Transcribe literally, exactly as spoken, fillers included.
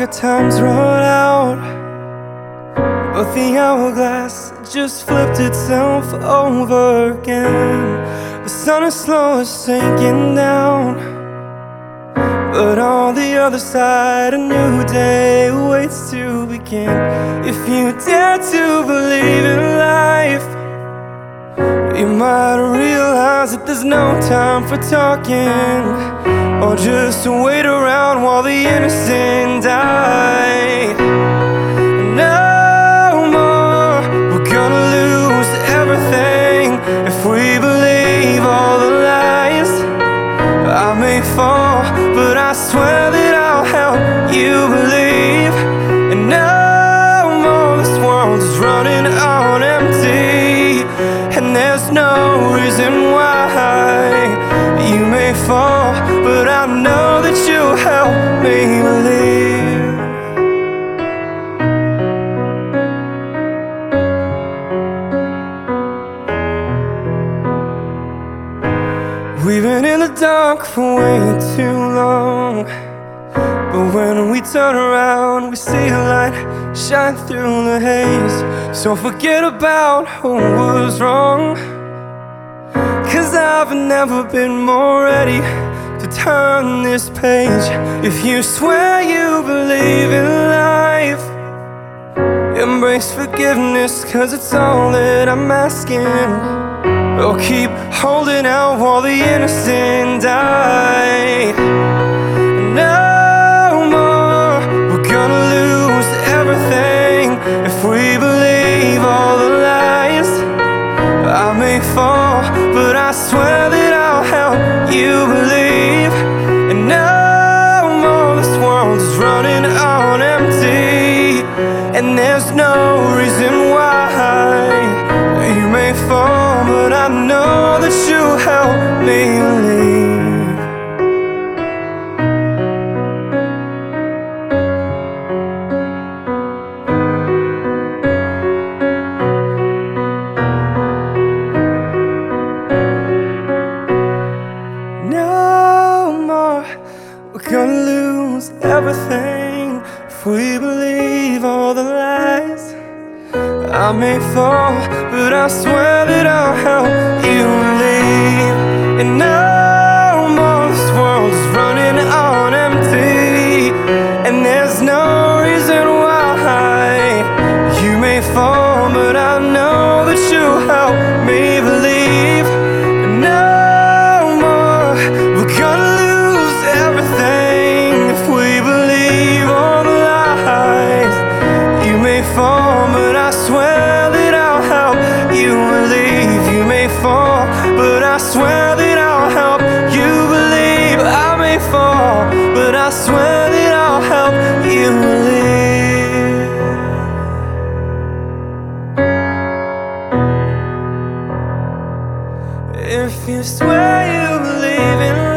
our time's run out, but the hourglass just flipped itself over again. The sun is slowly sinking down, but on the other side a new day waits to begin. If you dare to believe in life, you might realize that there's no time for talking, or just to wait around while the innocent die. No more, we're gonna lose everything if we believe all the lies. I may fall, but I swear that I'll help you believe. And no more, this world is running on empty, and there's no reason why. You may fall, but I know that you'll help me believe. We've been in the dark for way too long, but when we turn around we see a light shine through the haze. So forget about who was wrong, 'cause I've never been more ready to turn this page. If you swear you believe in life, embrace forgiveness, 'cause it's all that I'm asking. Or keep holding out while the innocent die. No more, we're gonna lose everything if we believe all the lies. I may fall, but I swear that I'll help you believe. And no more, this world is running on empty, and there's no reason why. You may fall, but I know that you'll help me believe. No more, we're gonna lose everything if we believe all the lies. I may fall, but I swear that I'll help you believe. And no more, this world is running on empty, and there's no reason why. You may fall, but I know that you'll help me believe. And no more, we're gonna lose everything if we believe all the lies. You may fall, but I swear that I'll help you believe. You may fall, but I swear that I'll help you believe. I may fall, but I swear that I'll help you believe. If you swear you believe in